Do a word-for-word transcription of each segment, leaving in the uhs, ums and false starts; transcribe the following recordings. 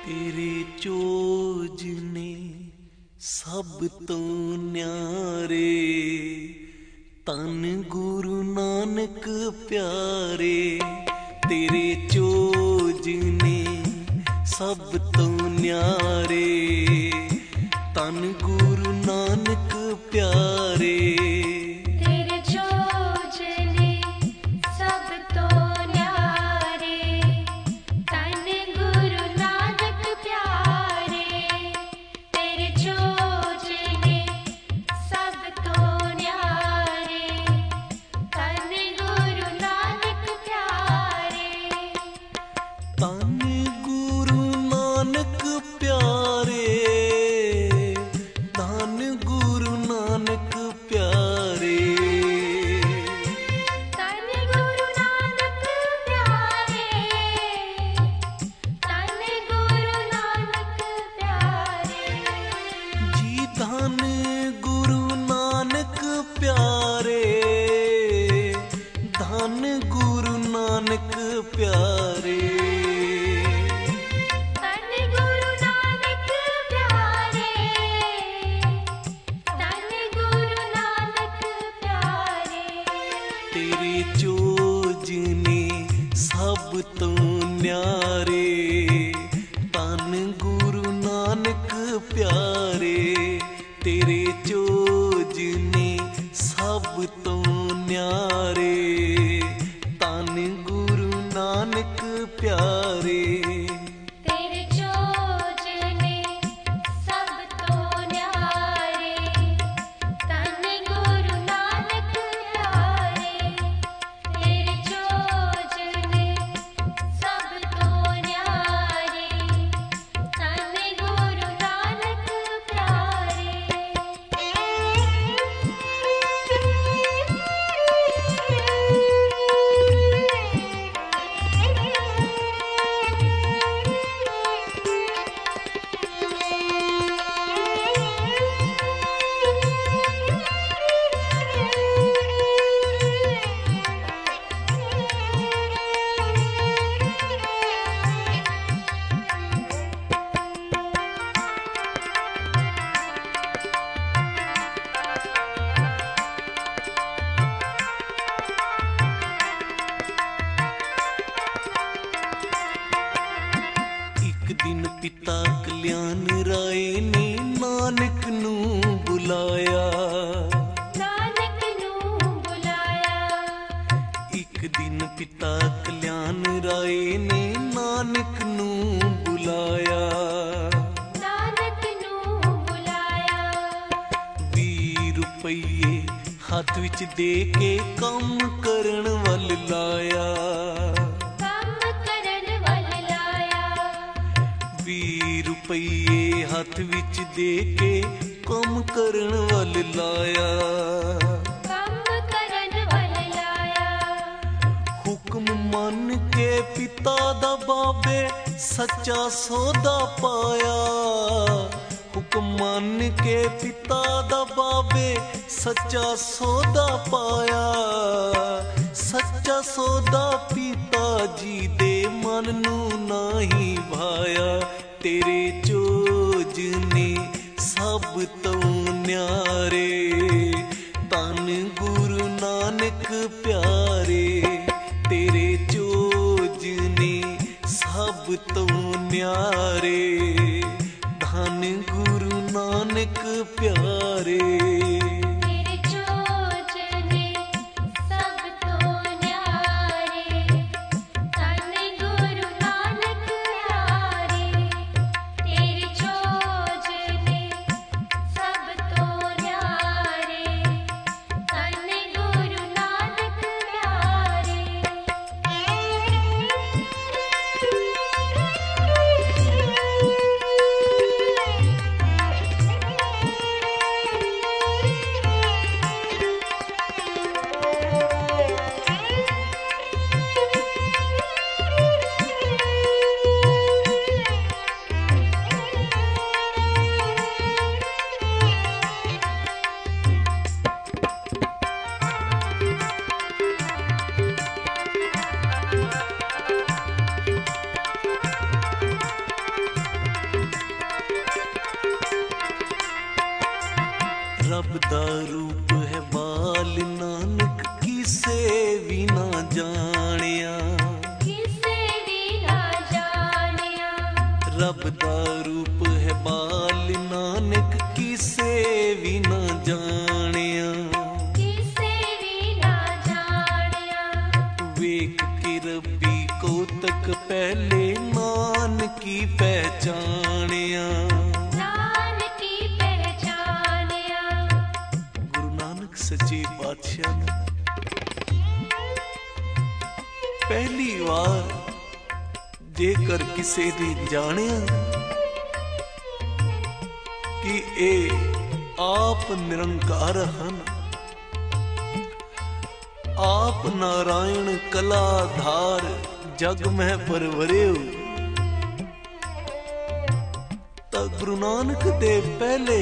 तेरे चोज ने सब तो न्यारे, तन गुरु नानक प्यारे। तेरे चोज ने सब तो न्यारे, तन गुरु नानक प्यारे। तेरे चोज ने सब तो न्यारे, तन गुरु नानक प्यारे। तेरे चोज ने सब तो न्यारे, तन गुरु नानक प्यारे। पिता कल्याण राय ने नानक नू बुलाया, नानक नू बुलाया। एक दिन पिता कल्याण राय ने नानक नू बुलाया, नानक नू बुलाया। बीस रुपये हाथ विच दे के काम करन वल लाया, बीस रुपये हाथ विच दे के काम करन वल लाया, काम करन वल लाया। हुक्म मन के पिता दा बाबे सच्चा सौदा पाया, हुक्म मन के पिता दा बाबे सच्चा सौदा पाया। सच्चा सौदा पिता जी दे मन नू नाही भाया। तेरे चोज ने सब तो न्यारे, तन गुरु नानक प्यारे। तेरे चोज ने सब तो न्यारे, धन गुरु नानक प्यारे। रब दा रूप है बाल नानक किसे भी ना जानिया किसे भी ना जानिया वेख के रब्बी को तक पहले नानकी पहचानिया नानकी पहचानिया। गुरु नानक सच्चे पातशाह ने पहली बार जेकर किसी ने जानिया कि ए आप निरंकार हन, आप नारायण कलाधार जग में परवरे हो, तो गुरु नानक देव पहले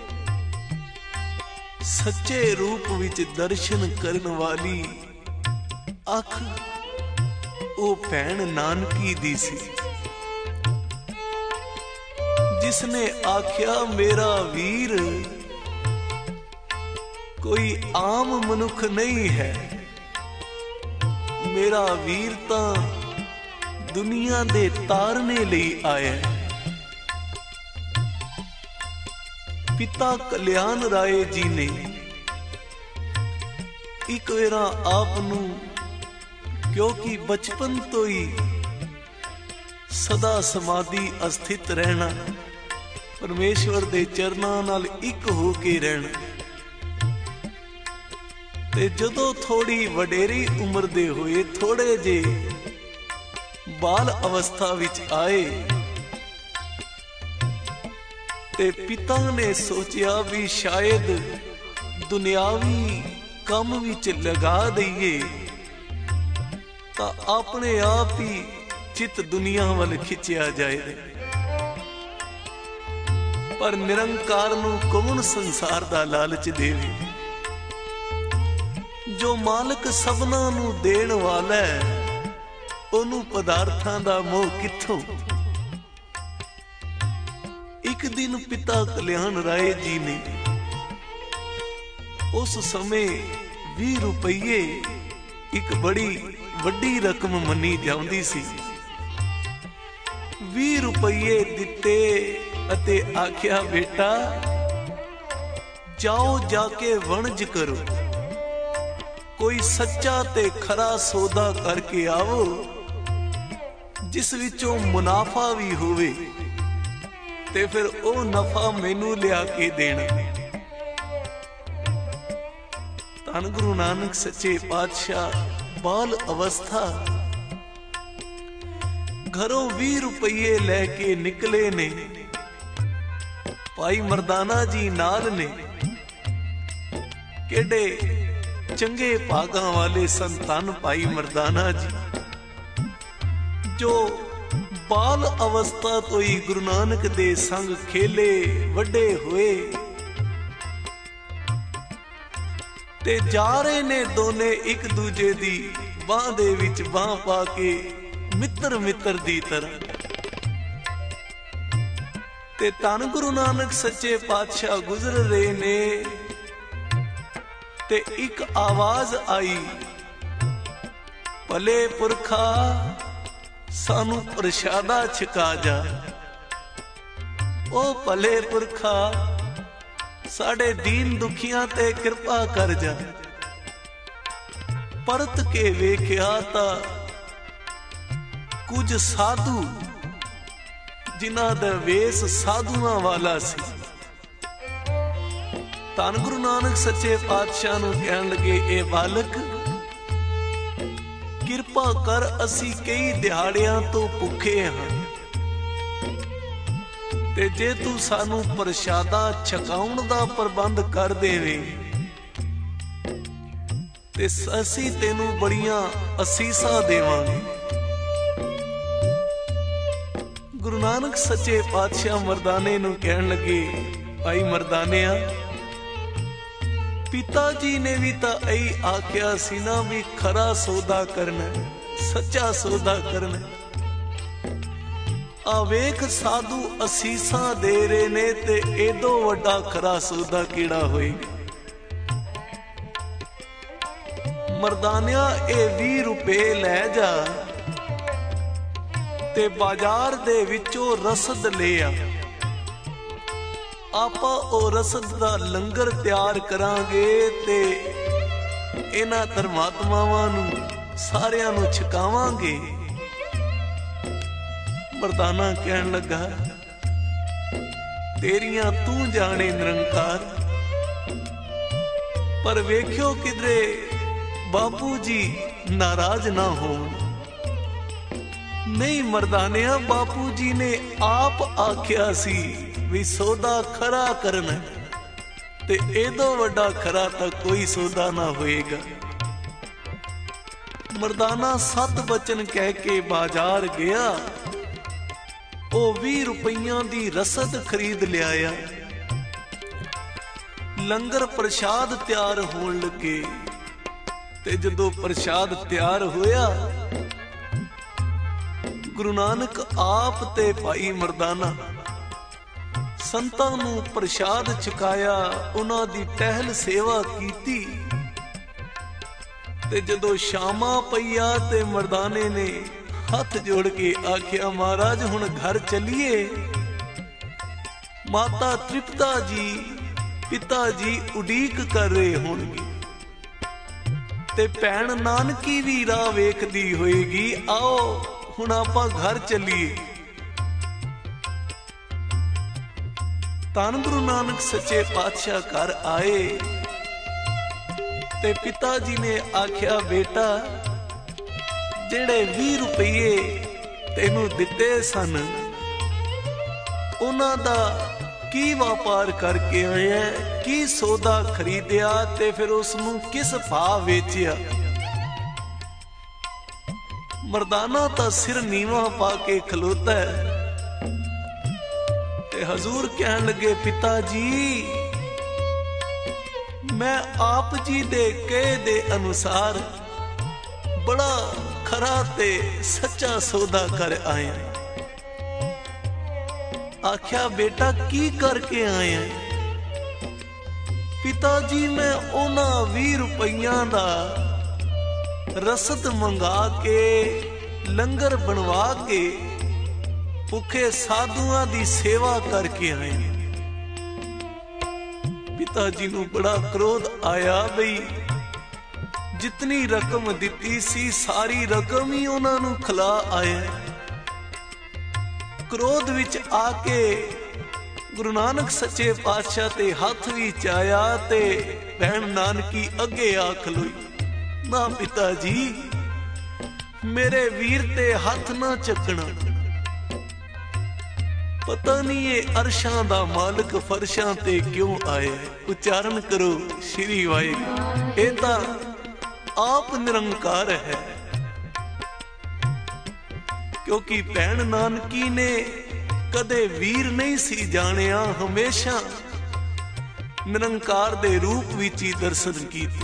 सच्चे रूप विच दर्शन करन वाली अख ਉਹ ਭੈਣ ਨਾਨਕੀ ਦੀ ਸੀ, ਜਿਸਨੇ ਆਖਿਆ ਮੇਰਾ ਵੀਰ ਕੋਈ ਆਮ ਮਨੁੱਖ ਨਹੀਂ ਹੈ, ਮੇਰਾ ਵੀਰ ਤਾਂ ਦੁਨੀਆ ਦੇ ਤਾਰਨੇ ਲਈ ਆਇਆ ਹੈ। ਪਿਤਾ ਕਲਿਆਣ ਰਾਏ ਜੀ ਨੇ ਇੱਕ ਵਾਰ ਆਪ ਨੂੰ क्योंकि बचपन तो ही सदा समाधि अस्थित रहना, परमेश्वर दे चरनां नाल एक हो के रहना, ते जदों थोड़ी वडेरी उम्र दे होए थोड़े जे बाल अवस्था विच आए ते पिता ने सोचिया भी शायद दुनियावी काम विच लगा दईए ਤਾਂ ਆਪਣੇ ਆਪ ਹੀ ਚਿੱਤ ਦੁਨੀਆ ਵੱਲ ਖਿੱਚਿਆ ਜਾਏ। ਪਰ ਨਿਰੰਕਾਰ ਨੂੰ ਕੌਣ ਸੰਸਾਰ ਦਾ ਲਾਲਚ ਦੇਵੇ, ਜੋ ਮਾਲਕ ਸਭਨਾਂ ਨੂੰ ਦੇਣ ਵਾਲਾ ਹੈ, ਉਹਨੂੰ ਪਦਾਰਥਾਂ ਦਾ ਮੋਹ ਕਿੱਥੋਂ। ਇੱਕ ਦਿਨ ਪਿਤਾ ਕਲਿਆਣ ਰਾਏ ਜੀ ਨੇ ਉਸ ਸਮੇਂ ਵੀਹ ਰੁਪਈਏ ਇੱਕ ਬੜੀ ਵੱਡੀ ਰਕਮ ਮੰਨੀ ਜਾਂਦੀ ਸੀ, ਵੀਹ ਰੁਪਈਏ ਦਿੱਤੇ ਅਤੇ ਆਖਿਆ ਬੇਟਾ ਜਾਓ ਜਾ ਕੇ ਵਣਜ ਕਰੋ, ਕੋਈ ਸੱਚਾ ਤੇ ਖਰਾ ਸੌਦਾ ਕਰਕੇ ਆਵੋ ਜਿਸ ਵਿੱਚੋਂ ਮੁਨਾਫਾ ਵੀ ਹੋਵੇ ਤੇ ਫਿਰ ਉਹ ਨਫਾ ਮੈਨੂੰ ਲਿਆ ਕੇ ਦੇਣਾ। ਧੰਨ ਗੁਰੂ ਨਾਨਕ ਸੱਚੇ ਪਾਤਸ਼ਾਹ बाल अवस्था घरों भी रुपये लेके निकले ने, भाई मर्दाना जी नाल ने, केडे चंगे भागा वाले संतान भाई मर्दाना जी, जो बाल अवस्था तो ही गुरु नानक दे संग खेले वड्डे हुए ते जा रहे ने दोने एक दूजे दी बाह दे विच बाह पा के मित्र मित्र दी तरह। ते धन गुरु नानक सच्चे पातशाह गुजर रहे ने ते एक आवाज आई, भले पुरखा सानू प्रशादा छका जा, ओ भले पुरखा साडे दीन दुखियां ते कृपा कर जा। परत के वेख्या ता कुछ साधु जिन्हां दा वेस साधुआं वाला सी, धन गुरु नानक सच्चे पातशाह नूं कहण लगे ए बालक किरपा कर, असी कई दिहाड़ियां तो भुखे हां ते जे तू सानू प्रशादा छकाउण दा प्रबंध कर देवे ते असी तेनू बड़ियां असीसां देवांगे। गुरु नानक सच्चे पातशाह मर्दाने नू कहण लगे भाई मर्दानिया, पिता जी ने भी तां ऐ आख्या सी ना भी खरा सौदा करना, सच्चा सौदा करना। आवेख साधु असीसां दे रहे ने ते एदो वड्डा खरा सौदा किहड़ा होएगा। मर्दानिया ए भी रुपए लै जा ਤੇ ਬਾਜ਼ਾਰ ਦੇ ਵਿੱਚੋਂ ਰਸਦ ਲਿਆ। ਆਪਾਂ ਉਹ ਰਸਦ ਦਾ ਲੰਗਰ ਤਿਆਰ ਕਰਾਂਗੇ ਤੇ ਇਹਨਾਂ ਧਰਮਾਤਮਾਵਾਂ ਨੂੰ ਸਾਰਿਆਂ ਨੂੰ ਛਕਾਵਾਂਗੇ। ਮਰਦਾਨਾ ਕਹਿਣ ਲੱਗਾ, ਤੇਰੀਆਂ ਤੂੰ ਜਾਣੇ ਨਿਰੰਕਾਰ, ਪਰ ਵੇਖਿਓ ਕਿਧਰੇ ਬਾਪੂ ਜੀ ਨਾਰਾਜ਼ ਨਾ ਹੋਣ। ਨਹੀਂ ਮਰਦਾਨਿਆ, ਬਾਪੂ ਜੀ ਨੇ ਆਪ ਆਖਿਆ ਸੀ ਵੀ ਸੌਦਾ ਖਰਾ ਕਰਨਾ, ਤੇ ਇਹਦੋਂ ਵੱਡਾ ਖਰਾ ਤਾਂ ਕੋਈ ਸੌਦਾ ਨਾ ਹੋਏਗਾ। ਮਰਦਾਨਾ ਸੱਤ ਬਚਨ ਕਹਿ ਕੇ ਬਾਜ਼ਾਰ ਗਿਆ। ਉਹ ਵੀਹ ਰੁਪਈਆਂ ਦੀ ਰਸਦ ਖਰੀਦ ਲਿਆਇਆ। ਲੰਗਰ ਪ੍ਰਸ਼ਾਦ ਤਿਆਰ ਹੋਣ ਲੱਗੇ ਤੇ ਜਦੋਂ ਪ੍ਰਸ਼ਾਦ ਤਿਆਰ ਹੋਇਆ, ਗੁਰੂ ਨਾਨਕ ਆਪ ਤੇ ਭਾਈ ਮਰਦਾਨਾ ਸੰਤਾਂ ਨੂੰ ਪ੍ਰਸ਼ਾਦ ਛਕਾਇਆ, ਉਹਨਾਂ ਦੀ ਟਹਿਲ ਸੇਵਾ ਕੀਤੀ। ਤੇ ਜਦੋਂ ਸ਼ਾਮਾਂ ਪਈਆ ਤੇ ਮਰਦਾਨੇ ਨੇ ਹੱਥ ਜੋੜ ਕੇ ਆਖਿਆ, ਮਹਾਰਾਜ ਹੁਣ ਘਰ ਚੱਲੀਏ। ਮਾਤਾ ਤ੍ਰਿਪਤਾ ਜੀ, ਪਿਤਾ ਜੀ ਉਡੀਕ ਕਰ ਰਹੇ ਹੋਣਗੇ ਤੇ ਭੈਣ ਨਾਨਕੀ ਵੀ ਰਾਹ ਵੇਖਦੀ ਹੋਏਗੀ। ਆਓ ਹੁਣ ਆਪਾਂ ਘਰ ਚੱਲੀਏ। ਧੰਨ ਗੁਰੂ ਨਾਨਕ ਸੱਚੇ ਪਾਤਸ਼ਾਹ ਘਰ ਆਏ ਤੇ ਪਿਤਾ ਜੀ ਨੇ ਆਖਿਆ, ਬੇਟਾ ਜਿਹੜੇ ਵੀਹ ਰੁਪਏ ਤੈਨੂੰ ਦਿੱਤੇ ਸਨ, ਉਹਨਾਂ ਦਾ ਕੀ ਵਪਾਰ ਕਰਕੇ ਆਇਆ, ਕੀ ਸੌਦਾ ਖਰੀਦਿਆ ਤੇ ਫਿਰ ਉਸ ਨੂੰ ਕਿਸ ਭਾਅ ਵੇਚਿਆ? ਮਰਦਾਨਾ ਤਾਂ ਸਿਰ ਨੀਵਾਂ ਪਾ ਕੇ ਖਲੋਤਾ ਹੈ ਤੇ ਹਜ਼ੂਰ ਕਹਿਣ ਲੱਗੇ, ਪਿਤਾ ਜੀ ਮੈਂ ਆਪ ਜੀ ਦੇ ਕਹੇ ਦੇ ਅਨੁਸਾਰ ਬੜਾ ਖਰਾ ਤੇ ਸੱਚਾ ਸੌਦਾ ਕਰ ਆਇਆ। ਆਖਿਆ, ਬੇਟਾ ਕੀ ਕਰਕੇ ਆਇਆ? ਪਿਤਾ ਜੀ ਮੈਂ ਉਹਨਾਂ ਵੀਹ ਰੁਪਈਆਂ ਦਾ ਰਸਦ ਮੰਗਾ ਕੇ, ਲੰਗਰ ਬਣਵਾ ਕੇ ਭੁੱਖੇ ਸਾਧੂਆਂ ਦੀ ਸੇਵਾ ਕਰਕੇ ਆਏ। ਪਿਤਾ ਜੀ ਨੂੰ ਬੜਾ ਕ੍ਰੋਧ ਆਇਆ ਬਈ ਜਿਤਨੀ ਰਕਮ ਦਿੱਤੀ ਸੀ ਸਾਰੀ ਰਕਮ ਹੀ ਉਹਨਾਂ ਨੂੰ ਖਿਲਾ ਆਇਆ। ਕ੍ਰੋਧ ਵਿੱਚ ਆ ਕੇ ਗੁਰੂ ਨਾਨਕ ਸੱਚੇ ਪਾਤਸ਼ਾਹ ਤੇ ਹੱਥ ਵੀ ਚਾਇਆ ਤੇ ਭੈਣ ਨਾਨਕੀ ਅੱਗੇ ਆ ਖਲੋਈ। ਨਾ ਪਿਤਾ ਜੀ, ਮੇਰੇ ਵੀਰ ਤੇ ਹੱਥ ਨਾ ਚੱਕਣਾ। ਪਤਾ ਨਹੀਂ ਇਹ ਅਰਸ਼ਾਂ ਦਾ ਮਾਲਕ ਫਰਸ਼ਾਂ ਤੇ ਕਿਉਂ ਆਇਆ। ਉਚਾਰਨ ਕਰੋ ਸ਼੍ਰੀ ਵਾਹਿਗੁਰੂ। ਇਹ ਤਾਂ ਆਪ ਨਿਰੰਕਾਰ ਹੈ, ਕਿਉਂਕਿ ਭੈਣ ਨਾਨਕੀ ਨੇ ਕਦੇ ਵੀਰ ਨਹੀਂ ਸੀ ਜਾਣਿਆ, ਹਮੇਸ਼ਾ ਨਿਰੰਕਾਰ ਦੇ ਰੂਪ ਵਿੱਚ ਹੀ ਦਰਸ਼ਨ ਕੀਤੇ।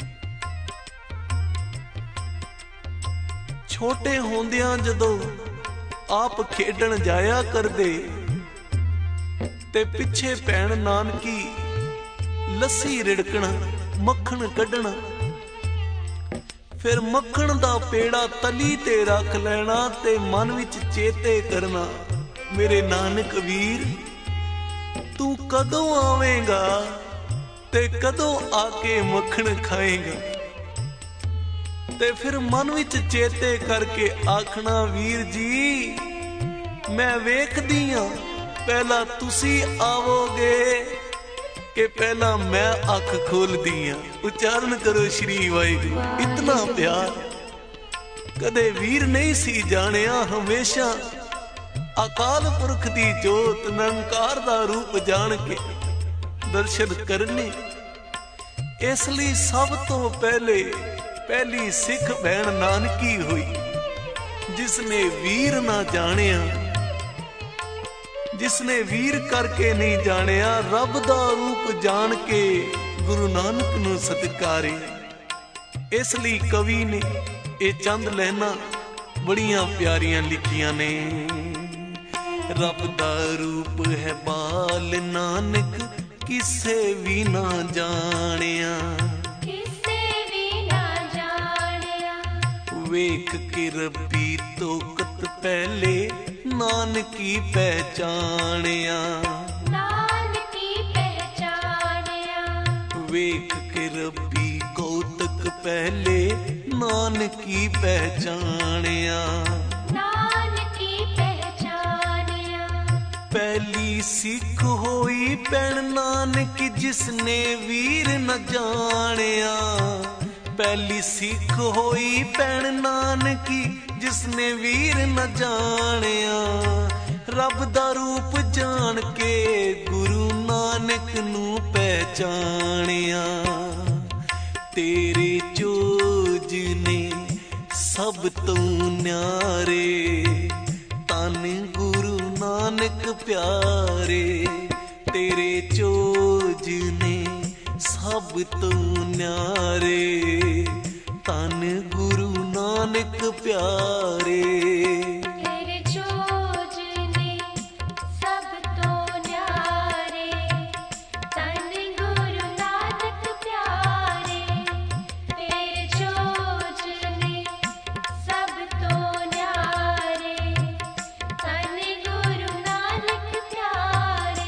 ਛੋਟੇ ਹੁੰਦਿਆਂ ਜਦੋਂ ਆਪ ਖੇਡਣ ਜਾਇਆ ਕਰਦੇ ਤੇ ਪਿੱਛੇ ਭੈਣ ਨਾਨਕੀ ਲੱਸੀ ਰਿੜਕਣਾ, ਮੱਖਣ ਕੱਢਣਾ, ਫਿਰ ਮੱਖਣ ਦਾ ਪੇੜਾ ਤਲੀ ਤੇ ਰੱਖ ਲੈਣਾ ਤੇ ਮਨ ਵਿੱਚ ਚੇਤੇ ਕਰਨਾ, ਮੇਰੇ ਨਾਨਕ ਵੀਰ ਤੂੰ ਕਦੋਂ ਆਵੇਂਗਾ ਤੇ ਕਦੋਂ ਆ ਕੇ ਮੱਖਣ ਖਾਏਂਗਾ। ਤੇ ਫਿਰ ਮਨ ਵਿੱਚ ਚੇਤੇ ਕਰਕੇ ਆਖਣਾ, ਵੀਰ ਜੀ ਮੈਂ ਵੇਖਦੀ ਆਂ ਪਹਿਲਾਂ ਤੁਸੀਂ ਆਵੋਗੇ ਕਿ ਪਹਿਲਾਂ ਮੈਂ ਅੱਖ ਖੋਲਦੀ ਆਂ। ਉਚਾਰਨ ਕਰੋ ਸ਼੍ਰੀ ਵਾਹਿਗੁਰੂ। ਇਤਨਾ ਪਿਆਰ ਕਦੇ ਵੀਰ ਨਹੀਂ ਸੀ ਜਾਣਿਆ, ਹਮੇਸ਼ਾ ਅਕਾਲ ਪੁਰਖ ਦੀ ਜੋਤ ਨਿਰੰਕਾਰ ਦਾ ਰੂਪ ਜਾਣ ਕੇ ਦਰਸ਼ਨ ਕਰਨੇ। ਇਸ ਲਈ ਸਭ ਤੋਂ ਪਹਿਲੇ ਪਹਿਲੀ ਸਿੱਖ ਭੈਣ ਨਾਨਕੀ ਹੋਈ, ਜਿਸ ਨੇ ਵੀਰ ਨਾ ਜਾਣਿਆ, ਜਿਸ ਨੇ ਵੀਰ ਕਰਕੇ ਨਹੀਂ ਜਾਣਿਆ, ਰੱਬ ਦਾ ਰੂਪ ਜਾਣ ਕੇ ਗੁਰੂ ਨਾਨਕ ਨੂੰ ਸਤਿਕਾਰੇ। ਇਸ ਲਈ ਕਵੀ ਨੇ ਇਹ ਚੰਦ ਲਾਈਨਾਂ ਬੜੀਆਂ ਪਿਆਰੀਆਂ ਲਿਖੀਆਂ ਨੇ। ਰੱਬ ਦਾ ਰੂਪ ਹੈ ਬਾਲ ਨਾਨਕ, ਕਿਸੇ ਵੀ ਨਾ ਜਾਣਿਆ, ਵੇਖ ਕੇ ਰੱਬੀ ਤੋਕਤ ਪਹਿਲੇ ਨਾਨਕੀ ਪਹਿਚਾਣਿਆ। ਨਾਨਕੀ ਪਹਿਚਾਣਿਆ। ਵੇਖ ਕੇ ਰੱਬੀ ਕੌਤਕ ਪਹਿਲੇ ਨਾਨਕੀ ਪਹਿਚਾਣਿਆ। ਨਾਨਕੀ ਪਹਿਚਾਣਿਆ। ਪਹਿਲੀ ਸਿੱਖ ਹੋਈ ਭੈਣ ਨਾਨਕੀ ਜਿਸਨੇ ਵੀਰ ਨ ਜਾਣਿਆ। ਪਹਿਲੀ ਸਿੱਖ ਹੋਈ ਭੈਣ ਨਾਨਕੀ ਜਿਸਨੇ ਵੀਰ ਨ ਜਾਣਿਆ। ਰੱਬ ਦਾ ਰੂਪ ਜਾਣ ਕੇ ਗੁਰੂ ਨਾਨਕ ਨੂੰ ਪਹਿਚਾਣਿਆ। ਤੇਰੇ ਚੋਜ ਨੇ ਸਭ ਤੋਂ ਨਿਆਰੇ ਤਨ ਗੁਰੂ ਨਾਨਕ ਪਿਆਰੇ। ਤੇਰੇ ਚੋਜ ਨੇ ਸਭ ਤੋਂ ਨਿਆਰੇ ਤਨ ਗੁਰੂ ਨਾਨਕ ਪਿਆਰੇ। ਤੇਰੇ ਚੋਜ ਨੇ ਸਭ ਤੋਂ ਨਿਆਰੇ ਤਨ ਗੁਰੂ ਨਾਨਕ ਪਿਆਰੇ। ਤੇਰੇ ਚੋਜ ਨੇ ਸਭ ਤੋਂ ਨਿਆਰੇ ਤਨ ਗੁਰੂ ਨਾਨਕ ਪਿਆਰੇ।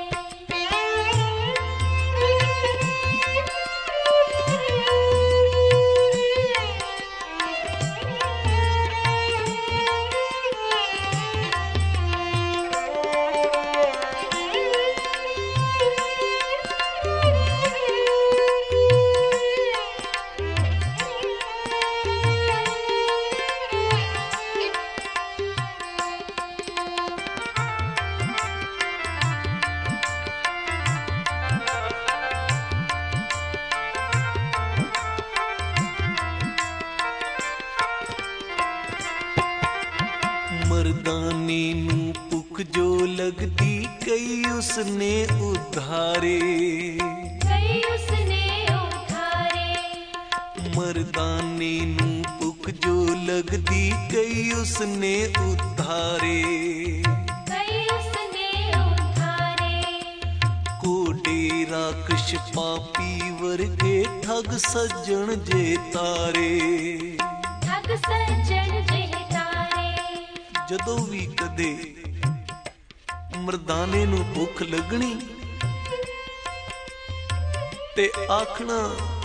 ਮਰਦਾਨੇ ਨੂੰ ਭੁੱਖ ਜੋ ਲੱਗਦੀ ਕਈ ਉਸਨੇ ਉਧਾਰੇ। ਕਈ ਉਸਨੇ ਉਧਾਰੇ। ਮਰਦਾਨੇ ਨੂੰ ਭੁੱਖ ਜੋ ਲੱਗਦੀ ਕਈ ਉਸਨੇ ਉਧਾਰੇ। ਕਈ ਉਸਨੇ ਉਧਾਰੇ। ਕੋਡੇ ਰਾਖਸ਼ ਪਾਪੀ ਵਰਗੇ ਠੱਗ ਸੱਜਣ ਜੇ ਤਾਰੇ। ਠੱਗ ਸੱਜਣ ਜੇ ਤਾਰੇ। ਜਦੋਂ ਵੀ ਕਦੇ ਮਰਦਾਨੇ ਨੂੰ ਭੁੱਖ ਲੱਗਣੀ ਤੇ ਆਖਣਾ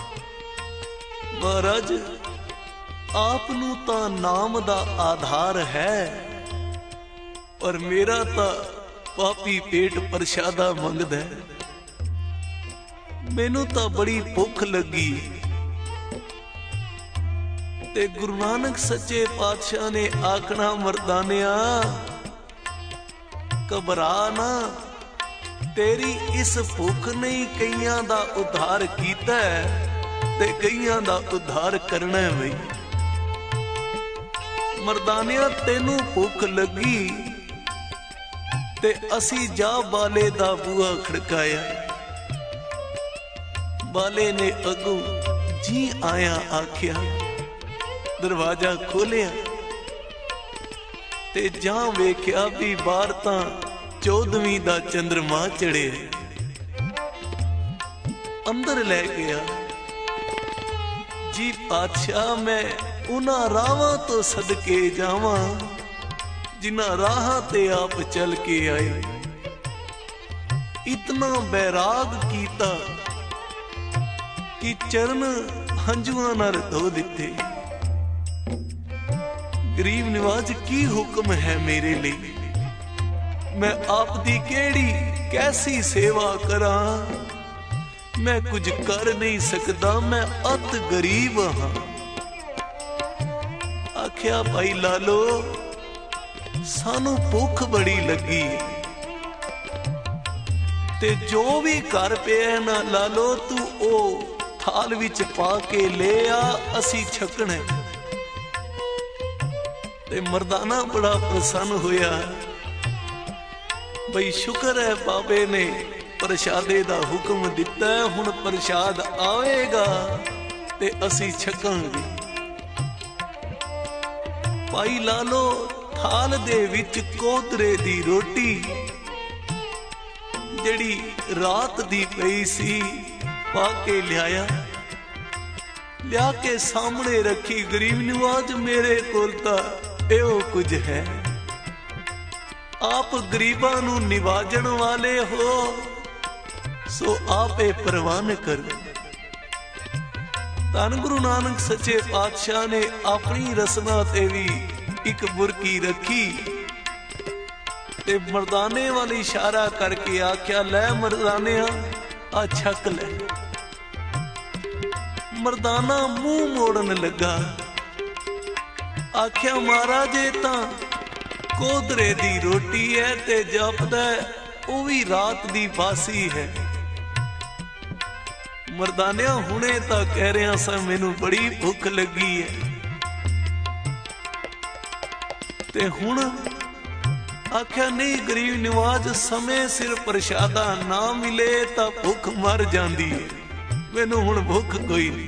ਮਹਾਰਾਜ ਆਪ ਨੂੰ ਤਾਂ ਨਾਮ ਦਾ ਆਧਾਰ ਹੈ ਪਰ ਮੇਰਾ ਤਾਂ ਪਾਪੀ ਪੇਟ ਪ੍ਰਸ਼ਾਦਾ ਮੰਗਦਾ ਹੈ। ਮੈਨੂੰ ਤਾਂ ਬੜੀ ਭੁੱਖ ਲੱਗੀ। ਤੇ ਗੁਰੂ ਨਾਨਕ ਸੱਚੇ ਪਾਤਸ਼ਾਹ ਨੇ ਆਖਣਾ ਮਰਦਾਨਿਆ ਘਬਰਾ ਨਾ ਤੇਰੀ ਇਸ ਭੁੱਖ ਨੇ ਕਈਆਂ ਦਾ ਉਧਾਰ ਕੀਤਾ ਤੇ ਕਈਆਂ ਦਾ ਉਧਾਰ ਕਰਨਾ ਹੈ। ਬਈ ਮਰਦਾਨਿਆ ਤੈਨੂੰ ਭੁੱਖ ਲੱਗੀ ਤੇ ਅਸੀਂ ਜਾ ਬਾਲੇ ਦਾ ਬੂਹਾ ਖੜਕਾਇਆ। ਬਾਲੇ ਨੇ ਅੱਗੋਂ ਜੀ ਆਇਆ ਆਖਿਆ। ਦਰਵਾਜ਼ਾ ਖੋਲਿਆ ਤੇ ਜਾਂ ਵੇਖਿਆ ਵੀ ਬਾਹਰ ਤਾਂ ਚੌਦਵੀਂ ਦਾ ਚੰਦਰਮਾ ਚੜਿਆ। ਅੰਦਰ ਲੈ ਗਿਆ। ਜੀ ਪਾਤਸ਼ਾਹ ਮੈਂ ਉਹਨਾਂ ਰਾਹਾਂ ਤੋਂ ਸਦਕੇ ਜਾਵਾਂ ਜਿਨ੍ਹਾਂ ਰਾਹਾਂ ਤੇ ਆਪ ਚੱਲ ਕੇ ਆਏ। ਇਤਨਾ ਬੈਰਾਗ ਕੀਤਾ ਕਿ ਚਰਨ ਹੰਝੂਆਂ ਨਾਲ ਧੋ ਦਿੱਤੇ। ਗਰੀਬ ਨਿਵਾਜ ਕੀ ਹੁਕਮ ਹੈ ਮੇਰੇ ਲਈ? ਮੈਂ ਆਪ ਦੀ ਕਿਹੜੀ ਕੈਸੀ ਸੇਵਾ ਕਰਾਂ? ਮੈਂ ਕੁਝ ਕਰ ਨਹੀਂ ਸਕਦਾ, ਮੈਂ ਅਤ ਗਰੀਬ ਹਾਂ। ਆਖਿਆ ਭਾਈ ਲਾਲੋ ਸਾਨੂੰ ਭੁੱਖ ਬੜੀ ਲੱਗੀ ਤੇ ਜੋ ਵੀ ਘਰ ਪਿਆ ਨਾ ਲਾਲੋ ਤੂੰ ਉਹ ਥਾਲ ਵਿੱਚ ਪਾ ਕੇ ਲੈ ਆ, ਅਸੀਂ ਛਕਣਾ। ਤੇ ਮਰਦਾਨਾ ਬੜਾ ਪ੍ਰਸੰਨ ਹੋਇਆ। ਬਈ ਸ਼ੁਕਰ ਹੈ ਬਾਬੇ ਨੇ ਪ੍ਰਸ਼ਾਦੇ ਦਾ ਹੁਕਮ ਦਿੱਤਾ, ਹੁਣ ਪ੍ਰਸ਼ਾਦ ਆਵੇਗਾ ਤੇ ਅਸੀਂ ਛਕਾਂਗੇ। ਭਾਈ ਲਾਲੋ ਥਾਲ ਦੇ ਵਿੱਚ ਕੋਦਰੇ ਦੀ ਰੋਟੀ ਜਿਹੜੀ ਰਾਤ ਦੀ ਪਈ ਸੀ ਪਾ ਕੇ ਲਿਆਇਆ। ਲਿਆ ਕੇ ਸਾਹਮਣੇ ਰੱਖੀ ਗਰੀਬ ਨਿਵਾਜ ਮੇਰੇ ਕੋਲ ਤਾਂ ਇਹੋ ਕੁਝ ਹੈ। ਆਪ ਗਰੀਬਾਂ ਨੂੰ ਨਿਵਾਜਣ ਵਾਲੇ ਹੋ, ਸੋ ਆਪੇ ਪ੍ਰਵਾਨ ਕਰੋ। ਧੰਨ ਗੁਰੂ ਨਾਨਕ ਸੱਚੇ ਪਾਤਸ਼ਾਹ ਨੇ ਆਪਣੀ ਰਸਨਾ ਤੇ ਵੀ ਇੱਕ ਬੁਰਕੀ ਰੱਖੀ ਤੇ ਮਰਦਾਨੇ ਵੱਲ ਇਸ਼ਾਰਾ ਕਰਕੇ ਆਖਿਆ, ਲੈ ਮਰਦਾਨਿਆ ਆ ਛਕ ਲੈ। ਮਰਦਾਨਾ ਮੂੰਹ ਮੋੜਨ ਲੱਗਾ, ਆਖਿਆ ਮਹਾਰਾਜ ਇਹ ਤਾਂ ਕੋਦਰੇ ਦੀ ਰੋਟੀ ਹੈ ਤੇ ਜਪਦਾ ਉਹ ਵੀ ਰਾਤ ਦੀ ਬਾਸੀ ਹੈ। ਮਰਦਾਨਿਆ ਹੁਣੇ ਤਾਂ ਕਹਿ ਰਿਹਾ ਸਾਂ ਮੈਨੂੰ ਬੜੀ ਭੁੱਖ ਲੱਗੀ ਹੈ, ਤੇ ਹੁਣ ਆਖਿਆ ਨਹੀਂ ਗਰੀਬ ਨਿਵਾਜ, ਸਮੇਂ ਸਿਰ ਪ੍ਰਸ਼ਾਦਾ ਨਾ ਮਿਲੇ ਤਾਂ ਭੁੱਖ ਮਰ ਜਾਂਦੀ ਹੈ, ਮੈਨੂੰ ਹੁਣ ਭੁੱਖ ਕੋਈ ਨਹੀਂ।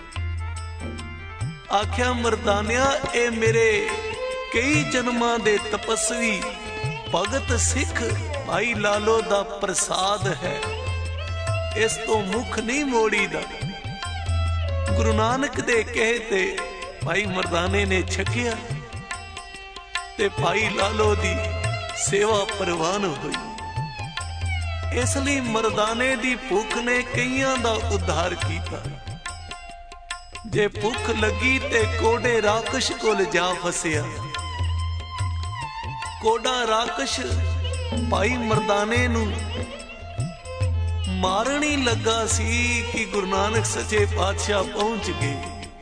ਆਖਿਆ ਮਰਦਾਨਿਆ ਇਹ ਮੇਰੇ ਕਈ ਜਨਮਾਂ ਦੇ ਤਪਸਵੀ ਭਗਤ ਸਿੱਖ ਭਾਈ ਲਾਲੋ ਦਾ ਪ੍ਰਸਾਦ ਹੈ, ਇਸ ਤੋਂ ਮੁਖ ਨਹੀਂ ਮੋੜੀਦਾ। ਗੁਰੂ ਨਾਨਕ ਦੇ ਕਹੇ ਤੇ ਭਾਈ ਮਰਦਾਨੇ ਨੇ ਛਕਿਆ ਤੇ ਭਾਈ ਲਾਲੋ ਦੀ ਸੇਵਾ ਪ੍ਰਵਾਨ ਹੋਈ। ਇਸ ਲਈ ਮਰਦਾਨੇ ਦੀ ਭੁੱਖ ਨੇ ਕਈਆਂ ਦਾ ਉद्धार ਕੀਤਾ। ਜੇ ਭੁੱਖ ਲੱਗੀ ਤੇ ਕੋਡੇ ਰਾਕਸ਼ ਕੋਲ ਜਾ ਫਸਿਆ। ਕੋਡਾ ਰਾਕਸ਼ ਭਾਈ ਮਰਦਾਨੇ ਨੂੰ ਮਾਰਨ ਹੀ ਲੱਗਾ ਸੀ ਕਿ ਗੁਰੂ ਨਾਨਕ ਸੱਚੇ ਪਾਤਸ਼ਾਹ ਪਹੁੰਚ ਗਏ।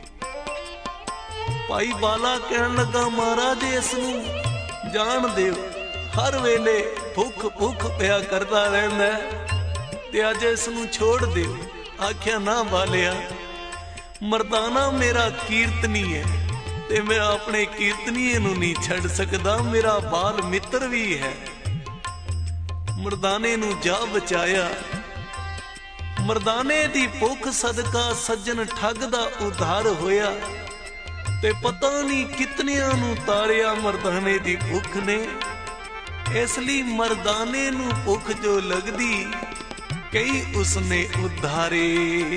ਭਾਈ ਬਾਲਾ ਕਹਿਣ ਲੱਗਾ, ਮਹਾਰਾਜ ਇਸ ਨੂੰ ਜਾਣ ਦਿਓ, ਹਰ ਵੇਲੇ ਭੁੱਖ ਭੁੱਖ ਪਿਆ ਕਰਦਾ ਰਹਿੰਦਾ ਤੇ ਅੱਜ ਇਸ ਨੂੰ ਛੋੜ ਦਿਓ। ਆਖਿਆ ਨਾ ਬਾਲਿਆ, ਮਰਦਾਨਾ ਮੇਰਾ ਕੀਰਤਨੀ ਹੈ ਤੇ ਮੈਂ ਆਪਣੇ ਕੀਰਤਨੀਏ ਨੂੰ ਨਹੀਂ ਛੱਡ ਸਕਦਾ, ਮੇਰਾ ਬਾਲ ਮਿੱਤਰ ਵੀ ਹੈ। ਮਰਦਾਨੇ ਨੂੰ ਜਾ ਬਚਾਇਆ। ਮਰਦਾਨੇ ਦੀ ਭੁੱਖ ਸਦਕਾ ਸੱਜਣ ਠੱਗ ਦਾ ਉਧਾਰ ਹੋਇਆ ਤੇ ਪਤਾ ਨਹੀਂ ਕਿਤਨਿਆਂ ਨੂੰ ਤਾਰਿਆ ਮਰਦਾਨੇ ਦੀ ਭੁੱਖ ਨੇ। ਇਸ ਲਈ ਮਰਦਾਨੇ ਨੂੰ ਭੁੱਖ ਜੋ ਲੱਗਦੀ ਕਈ ਉਸਨੇ ਉਧਾਰੇ।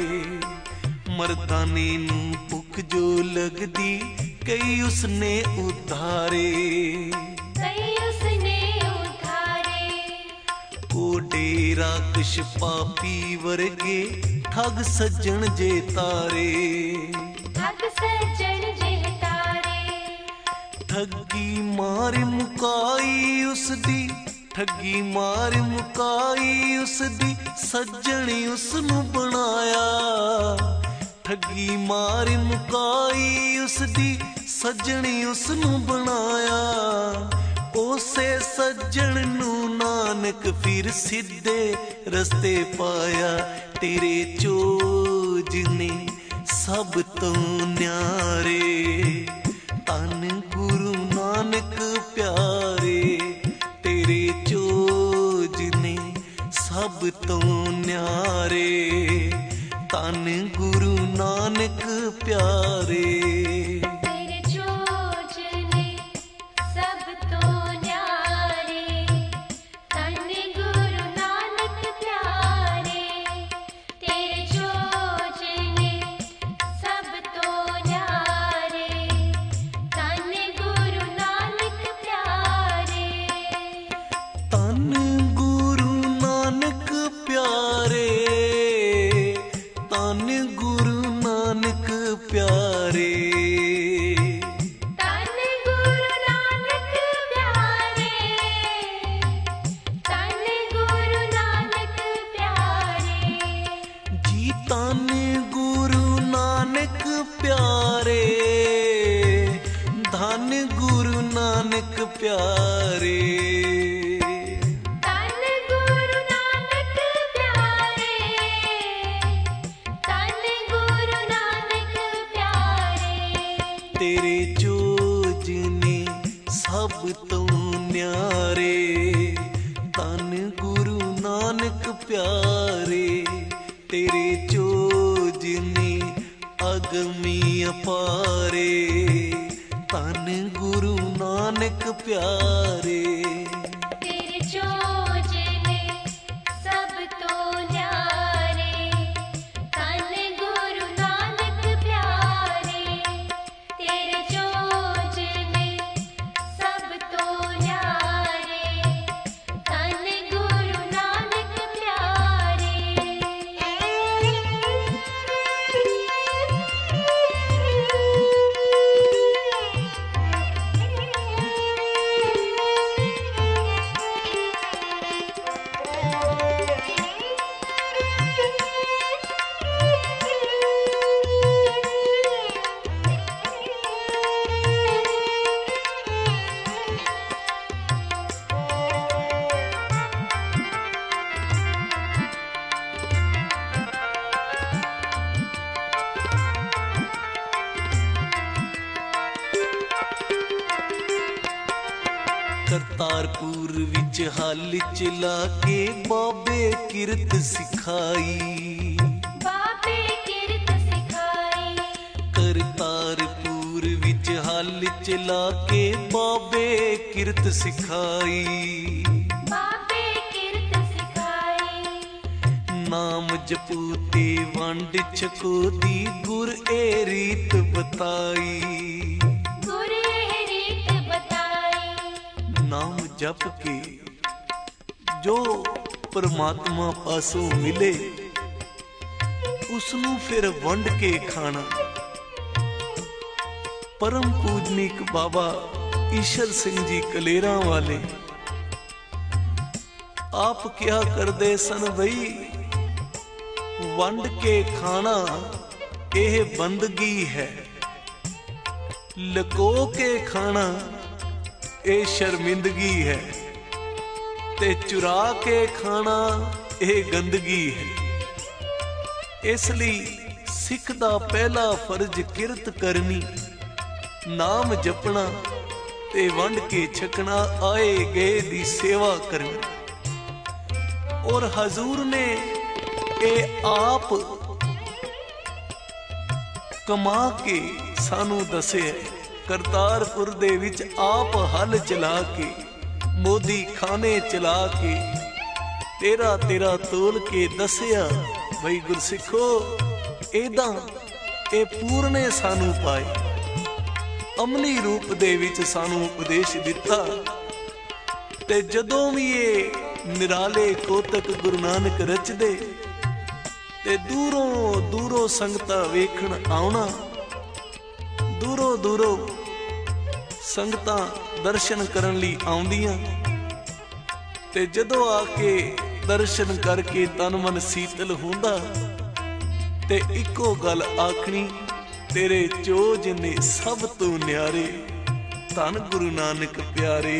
ਮਰਦਾਨੇ ਨੂੰ ਭੁੱਖ ਜੋ ਲੱਗਦੀ ਕਈ ਉਸਨੇ ਉਧਾਰੇ। ਕਈ ਉਸਨੇ ਉਧਾਰੇ। ਕੋਡੇ ਰਾਕਸ਼ ਪਾਪੀ ਵਰਗੇ ਠੱਗ ਸੱਜਣ ਜੇ ਤਾਰੇ। ਠੱਗ ਸੱਜਣ ਜੇ ਤਾਰੇ। ਠੱਗੀ ਮਾਰ ਮੁਕਾਈ ਉਸਦੀ, ਠੱਗੀ ਮਾਰ ਮੁਕਾਈ ਉਸਦੀ, ਸੱਜਣੀ ਉਸਨੂੰ ਬਣਾਇਆ। ਠੱਗੀ ਮਾਰ ਮੁਕਾਈ ਉਸਦੀ, ਸੱਜਣੀ ਉਸਨੂੰ ਬਣਾਇਆ। ਉਸੇ ਸੱਜਣ ਨੂੰ ਨਾਨਕ ਫਿਰ ਸਿੱਧੇ ਰਸਤੇ ਪਾਇਆ। ਤੇਰੇ ਚੋਜ ਨੇ ਸਭ ਤੋਂ ਨਿਆਰੇ, ਧੰਨ ਗੁਰੂ ਨਾਨਕ ਪਿਆਰੇ। ਤੇਰੇ ਚੋਜ ਨੇ ਸਭ ਤੋਂ ਨਿਆਰੇ, ਧੰਨ ਗੁਰੂ ਨਾਨਕ ਪਿਆਰੇ। ਤੇਰੇ ਚੋਜ ਨੇ ਸਭ ਤੋਂ ਨਿਆਰੇ, ਧੰਨ ਗੁਰੂ ਨਾਨਕ ਪਿਆਰੇ। ਤੇਰੇ ਚੋਜ ਨੇ ਸਭ ਤੋਂ ਨਿਆਰੇ, ਧੰਨ ਗੁਰੂ ਨਾਨਕ ਪਿਆਰੇ। ਧੰਨ ਗੁਰੂ ਨਾਨਕ ਪਿਆਰੇ, ਧੰਨ ਗੁਰੂ ਨਾਨਕ ਪਿਆਰੇ। ਧੰਨ ਗੁਰੂ ਨਾਨਕ ਪਿਆਰੇ, ਧੰਨ ਗੁਰੂ ਨਾਨਕ ਪਿਆਰੇ। ਜੀ ਧੰਨ ਗੁਰੂ ਨਾਨਕ ਪਿਆਰੇ, ਧੰਨ ਗੁਰੂ ਨਾਨਕ ਪਿਆਰੇ। ਧੰਨ ਗੁਰੂ ਨਾਨਕ ਪਿਆਰੇ, ਧੰਨ ਗੁਰੂ ਨਾਨਕ ਪਿਆਰੇ। ਤੇਰੇ ਚੋਜ ਨੇ ਸਭ ਤੋਂ ਨਿਆਰੇ, ਧੰਨ ਗੁਰੂ ਨਾਨਕ ਪਿਆਰੇ। ਤੇਰੇ ਚੋਜ ਨੇ ਅਗਮੀ ਅਪਾਰੇ, ਧੰਨ ਗੁਰੂ ਨਾਨਕ ਪਿਆਰੇ। ਤੇਰੇ ਚੋਜ ਨੇ ਸਭ ਤੋਂ ਨਿਆਰੇ, ਧੰਨ ਗੁਰੂ ਨਾਨਕ ਪਿਆਰੇ। ਕਰਤਾਰਪੁਰ ਵਿੱਚ ਹਲ ਚਲਾ ਕੇ ਬਾਬੇ ਕਿਰਤ ਸਿਖਾਈ, ਬਾਬੇ ਕਿਰਤ ਸਿਖਾਈ। ਕਰਤਾਰਪੁਰ ਵਿੱਚ ਹਲ ਚਲਾ ਕੇ ਬਾਬੇ ਕਿਰਤ ਸਿਖਾਈ, ਬਾਬੇ ਕਿਰਤ ਸਿਖਾਈ। ਨਾਮ ਜਪੂ ਤੇ ਵੰਡ ਛਕੋ ਦੀ ਗੁਰ ਏ ਰੀਤ ਬਤਾਈ, ਗੁਰ ਇਹ ਰੀਤ ਬਤਾਈ। ਨਾਮ ਜਪ ਕੇ ਜੋ ਪਰਮਾਤਮਾ ਪਾਸੋਂ ਮਿਲੇ ਉਸ ਨੂੰ ਫਿਰ ਵੰਡ ਕੇ ਖਾਣਾ। ਪਰਮ ਪੂਜਨੀਕ ਬਾਬਾ ਈਸ਼ਰ ਸਿੰਘ ਜੀ ਕਲੇਰਾਂ ਵਾਲੇ ਆਪ ਕਿਹਾ ਕਰਦੇ ਸਨ, ਬਈ ਵੰਡ ਕੇ ਖਾਣਾ ਇਹ ਬੰਦਗੀ ਹੈ, ਲੁਕੋ ਕੇ ਖਾਣਾ ਇਹ ਸ਼ਰਮਿੰਦਗੀ ਹੈ, ਤੇ ਚੁਰਾ ਕੇ ਖਾਣਾ ਇਹ ਗੰਦਗੀ ਹੈ। ਇਸ ਲਈ ਸਿੱਖ ਦਾ ਪਹਿਲਾ ਫਰਜ਼ ਕਿਰਤ ਕਰਨੀ, ਨਾਮ ਜਪਣਾ ਤੇ ਵੰਡ ਕੇ ਛਕਣਾ, ਆਏ ਗਏ ਦੀ ਸੇਵਾ ਕਰਨੀ। ਔਰ ਹਜ਼ੂਰ ਨੇ ਇਹ ਆਪ ਕਮਾ ਕੇ ਸਾਨੂੰ ਦੱਸਿਆ। ਕਰਤਾਰਪੁਰ ਦੇ ਵਿੱਚ ਆਪ ਹਲ ਚਲਾ ਕੇ, ਮੋਦੀ ਖਾਨੇ ਚਲਾ ਕੇ, ਤੇਰਾ ਤੇਰਾ ਤੋਲ ਕੇ ਦੱਸਿਆ, ਬਈ ਗੁਰਸਿੱਖੋ ਏਦਾਂ ਇਹ ਪੂਰਨੇ ਸਾਨੂੰ ਪਾਏ। ਅਮਲੀ ਰੂਪ ਦੇ ਵਿੱਚ ਸਾਨੂੰ ਉਪਦੇਸ਼ ਦਿੱਤਾ। ਤੇ ਜਦੋਂ ਵੀ ਇਹ ਨਿਰਾਲੇ ਕੋਤਕ ਗੁਰੂ ਨਾਨਕ ਰਚਦੇ ਤੇ ਦੂਰੋਂ ਦੂਰੋਂ ਸੰਗਤਾਂ ਵੇਖਣ ਆਉਣਾ, ਦੂਰੋਂ ਦੂਰੋਂ ਸੰਗਤਾਂ ਦਰਸ਼ਨ ਕਰਨ ਲਈ ਆਉਂਦੀਆਂ, ਤੇ ਜਦੋਂ ਆ ਕੇ ਦਰਸ਼ਨ ਕਰਕੇ ਤਨ ਮਨ ਸੀਤਲ ਹੁੰਦਾ ਤੇ ਇੱਕੋ ਗੱਲ ਆਖਣੀ, ਤੇਰੇ ਚੋਜ ਨੇ ਸਭ ਤੋਂ ਨਿਆਰੇ, ਧੰਨ ਗੁਰੂ ਨਾਨਕ ਪਿਆਰੇ।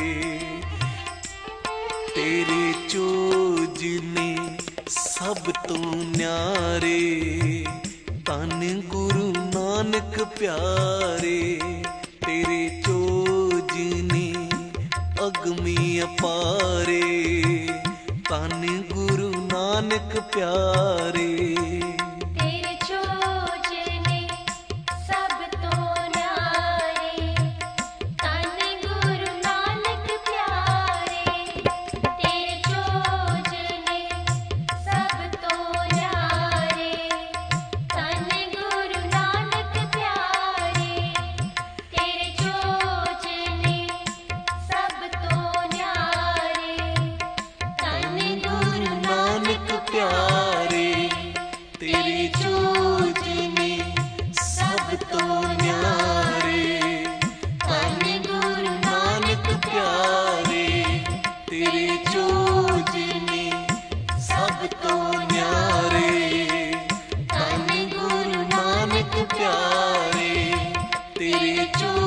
ਤੇਰੇ ਚੋਜ ਨੇ ਸਭ ਤੋਂ ਨਿਆਰੇ, ਧੰਨ ਗੁਰੂ ਨਾਨਕ ਪਿਆਰੇ। ਤੇਰੇ ਚੋਜ ਨੇ ਅਗਮੀ ਅਪਾਰੇ, ਧੰਨ ਗੁਰੂ ਨਾਨਕ ਪਿਆਰੇ। ਤੇਰੇ ਚੋਜ ਨੇ ਸਭ ਤੋਂ ਨਿਆਰੇ, ਧੰਨ ਗੁਰੂ ਨਾਨਕ ਪਿਆਰੇ। ਤੇਰੇ ਚੋਜ ਨੇ ਸਭ ਤੋਂ ਨਿਆਰੇ, ਧੰਨ ਗੁਰੂ ਨਾਨਕ ਪਿਆਰੇ। ਤੇਰੇ ਚੋਜ ਨੇ ਸਭ ਤੋਂ ਨਿਆਰੇ, ਧੰਨ ਗੁਰੂ ਨਾਨਕ ਪਿਆਰੇ। ਤੇਰੇ ਚੋਜ ਨੇ ਸਭ ਤੋਂ ਨਿਆਰੇ, ਧੰਨ ਗੁਰੂ ਨਾਨਕ ਪਿਆਰੇ। ਤੇਰੇ ਚੋਜ ਨੇ ਸਭ ਤੋਂ ਨਿਆਰੇ, ਧੰਨ ਗੁਰੂ ਨਾਨਕ ਪਿਆਰੇ। ਤੇਰੇ ਚੋਜ